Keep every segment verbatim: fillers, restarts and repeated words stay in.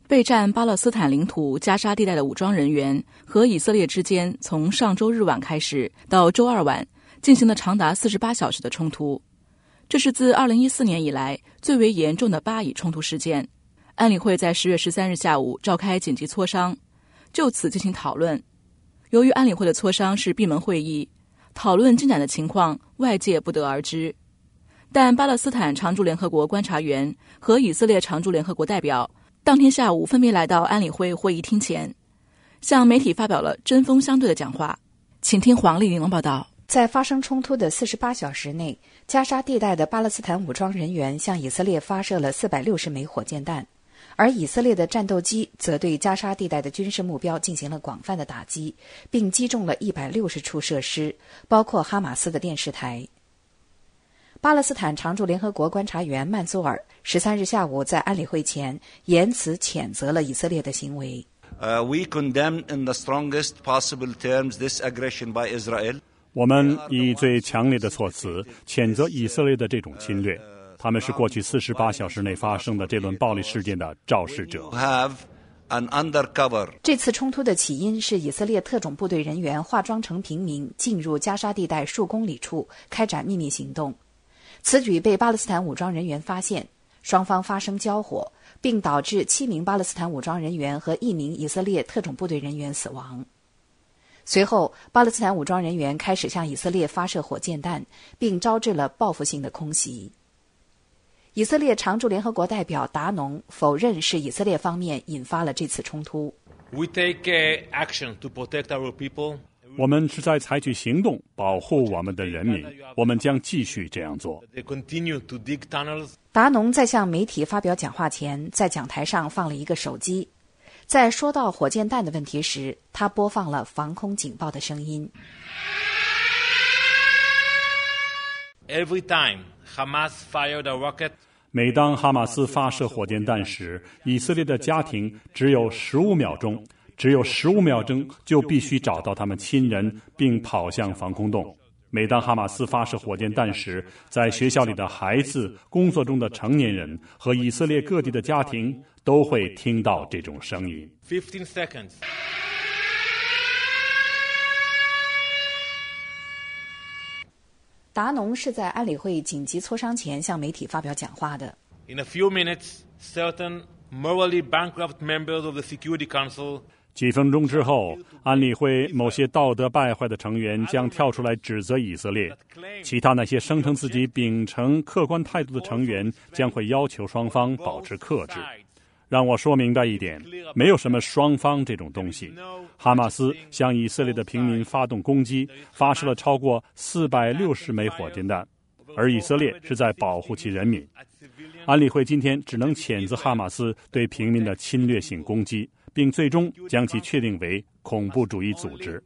备战巴勒斯坦领土加沙地带的武装人员和以色列之间从上周日晚开始到周二晚进行了长达四十八小时的冲突，这是自二零一四年以来最为严重的巴以冲突事件。安理会在十月十三日下午召开紧急磋商，就此进行讨论。由于安理会的磋商是闭门会议，讨论进展的情况外界不得而知。但巴勒斯坦常驻联合国观察员和以色列常驻联合国代表当天下午分别来到安理会会议厅前，向媒体发表了针锋相对的讲话。请听黄丽玲报道。 在发生冲突的四十八小时内，加沙地带的巴勒斯坦武装人员向以色列发射了四百六十枚火箭弹，而以色列的战斗机则对加沙地带的军事目标进行了广泛的打击，并击中了一百六十处设施，包括哈马斯的电视台。巴勒斯坦常驻联合国观察员曼苏尔十三日下午在安理会前言辞谴责了以色列的行为。 Uh, we condemn in the strongest possible terms this aggression by Israel. 我们以最强烈的措辞谴责以色列的这种侵略，他们是过去四十八小时内发生的这轮暴力事件的肇事者。 这次冲突的起因是以色列特种部队人员化妆成平民进入加沙地带数公里处开展秘密行动，此举被巴勒斯坦武装人员发现，双方发生交火，并导致七名巴勒斯坦武装人员和一名以色列特种部队人员死亡。随后，巴勒斯坦武装人员开始向以色列发射火箭弹，并招致了报复性的空袭。以色列常驻联合国代表达农否认是以色列方面引发了这次冲突。 We take, uh, action to protect our people. 我们是在采取行动保护我们的人民，我们将继续这样做。 They continue to dig tunnels. 达农在向媒体发表讲话前，在讲台上放了一个手机。在说到火箭弹的问题时，他播放了防空警报的声音。 Every time Hamas fired a rocket, 每当哈马斯发射火箭弹时，以色列的家庭只有十五秒钟，只有十五秒钟就必须找到他们亲人，并跑向防空洞。每当哈马斯发射火箭弹时，在学校里的孩子、工作中的成年人和以色列各地的家庭都会听到这种声音。 fifteen seconds. 达农是在安理会紧急磋商前向媒体发表讲话的。 In a few minutes, certain morally bankrupt members of the Security Council 几分钟之后，安理会某些道德败坏的成员将跳出来指责以色列，其他那些声称自己秉承客观态度的成员将会要求双方保持克制。让我说明白一点，没有什么双方这种东西。哈马斯向以色列的平民发动攻击，发射了超过四百六十枚火箭弹，而以色列是在保护其人民。安理会今天只能谴责哈马斯对平民的侵略性攻击，并最终将其确定为恐怖主义组织。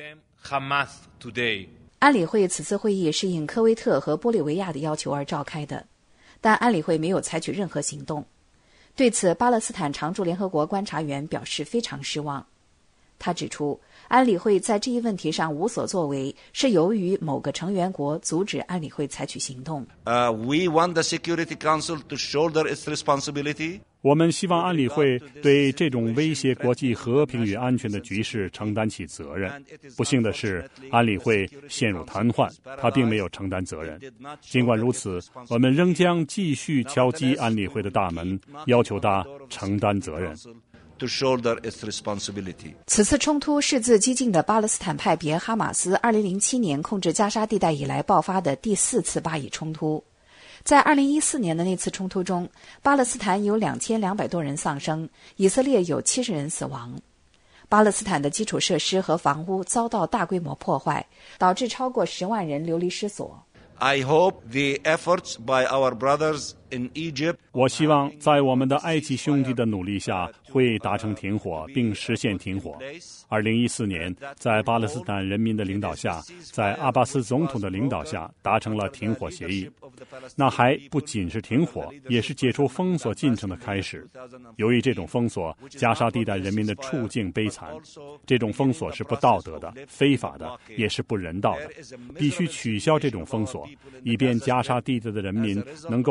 安理会此次会议是应科威特和玻利维亚的要求而召开的，但安理会没有采取任何行动。对此，巴勒斯坦常驻联合国观察员表示非常失望。他指出，安理会在这一问题上无所作为，是由于某个成员国阻止安理会采取行动。 Uh, we want the Security Council to shoulder its responsibility. 我们希望安理会对这种威胁国际和平与安全的局势承担起责任。不幸的是，安理会陷入瘫痪，他并没有承担责任。尽管如此，我们仍将继续敲击安理会的大门，要求他承担责任。 To shoulder its responsibility. 此次冲突是自激进的巴勒斯坦派别哈马斯二零零七年控制加沙地带以来爆发的第四次巴以冲突。在二零一四年的那次冲突中，巴勒斯坦有两千两百多人丧生，以色列有七十人死亡。巴勒斯坦的基础设施和房屋遭到大规模破坏，导致超过十万人流离失所。 I hope the efforts by our brothers in Egypt. 我希望在我们的埃及兄弟的努力下会达成停火，并实现停火。二零一四年，在巴勒斯坦人民的领导下，在阿巴斯总统的领导下达成了停火协议。那还不仅是停火，也是解除封锁进程的开始。由于这种封锁，加沙地带人民的处境悲惨。这种封锁是不道德的、非法的，也是不人道的。必须取消这种封锁，以便加沙地带的人民能够开始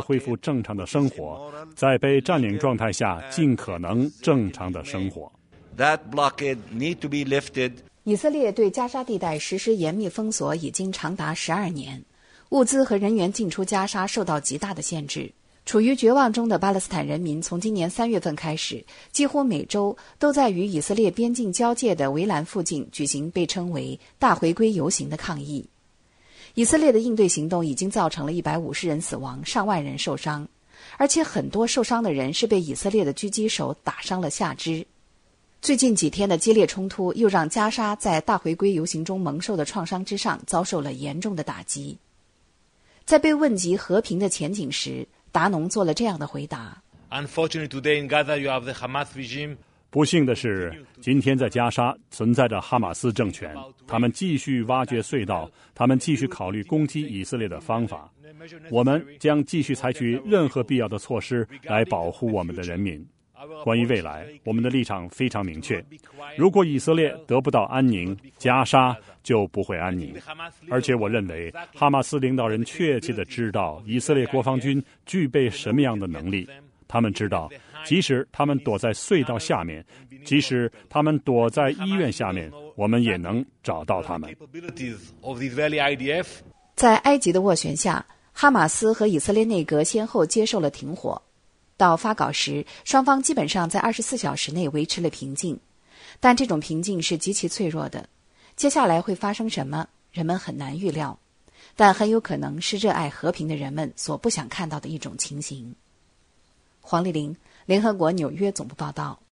恢复正常的生活，在被占领状态下尽可能正常的生活。 That blockade need to be lifted. 以色列对加沙地带实施严密封锁已经长达十二年，物资和人员进出加沙受到极大的限制。处于绝望中的巴勒斯坦人民从今年三月份开始，几乎每周都在与以色列边境交界的围栏附近举行被称为“大回归游行”的抗议。以色列的应对行动已经造成了一百五十人死亡，上万人受伤，而且很多受伤的人是被以色列的狙击手打伤了下肢。最近几天的激烈冲突又让加沙在大回归游行中蒙受的创伤之上遭受了严重的打击。在被问及和平的前景时，达农做了这样的回答。 Unfortunately, today in Gaza, you have the Hamas regime. 不幸的是，今天在加沙存在着哈马斯政权，他们继续挖掘隧道，他们继续考虑攻击以色列的方法。我们将继续采取任何必要的措施来保护我们的人民。关于未来，我们的立场非常明确。如果以色列得不到安宁，加沙就不会安宁。而且我认为，哈马斯领导人确切地知道以色列国防军具备什么样的能力。他们知道，即使他们躲在隧道下面，即使他们躲在医院下面，我们也能找到他们。 在埃及的斡旋下，哈马斯和以色列内阁先后接受了停火。到发稿时，双方基本上在二十四小时内维持了平静，但这种平静是极其脆弱的。接下来会发生什么，人们很难预料，但很有可能是热爱和平的人们所不想看到的一种情形。黄丽玲，联合国纽约总部报道。